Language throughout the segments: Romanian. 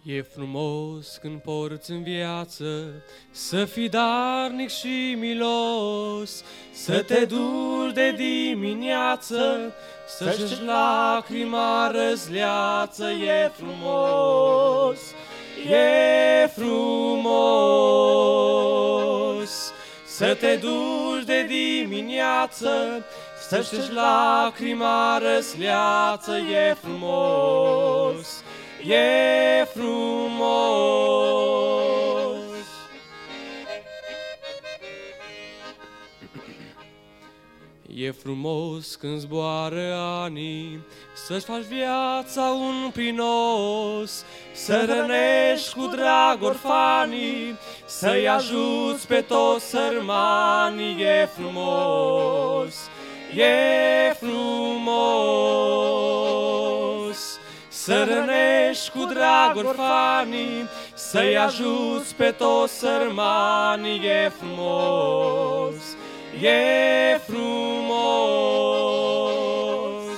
E frumos când porți în viață să fii darnic și milos, să te duci de dimineață, să-și lacrima răzleață. E frumos, e frumos să te duci de dimineață, să-și lacrima răzleață. E frumos, e frumos. E frumos când zboară ani, să-și faci viața un prinos, să rănești cu drag orfanii, să-i ajuți pe toți sărmanii. E frumos, e frumos să rănești cu drag orfanii, să-i ajuți pe toți sărmanii. E frumos, e frumos.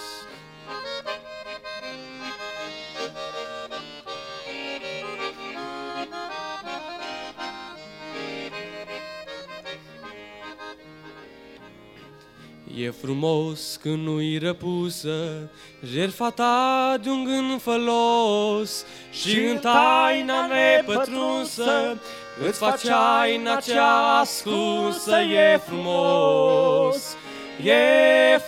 E frumos când nu-i răpusă jertfa ta de un gând fălos și în taina nepătrunsă îți faci aina cea ascunsă. E frumos, e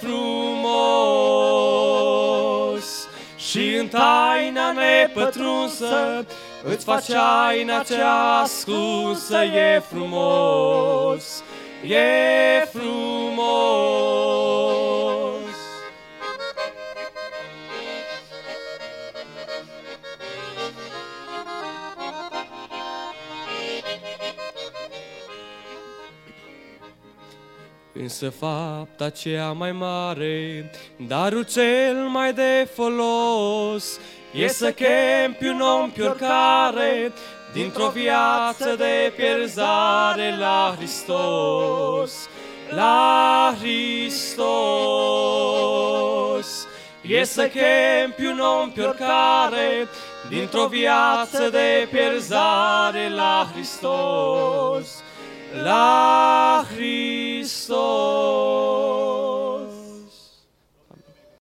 frumos și în taina nepătrunsă îți faci aina cea ascunsă. E frumos, e frumos. Însă fapta cea mai mare, darul cel mai de folos, e să chemi pe un om pe oricare dintr-o viață de pierzare la Hristos, la Hristos. E să chemi pe un om pe oricare dintr-o viață de pierzare la Hristos, la Hristos.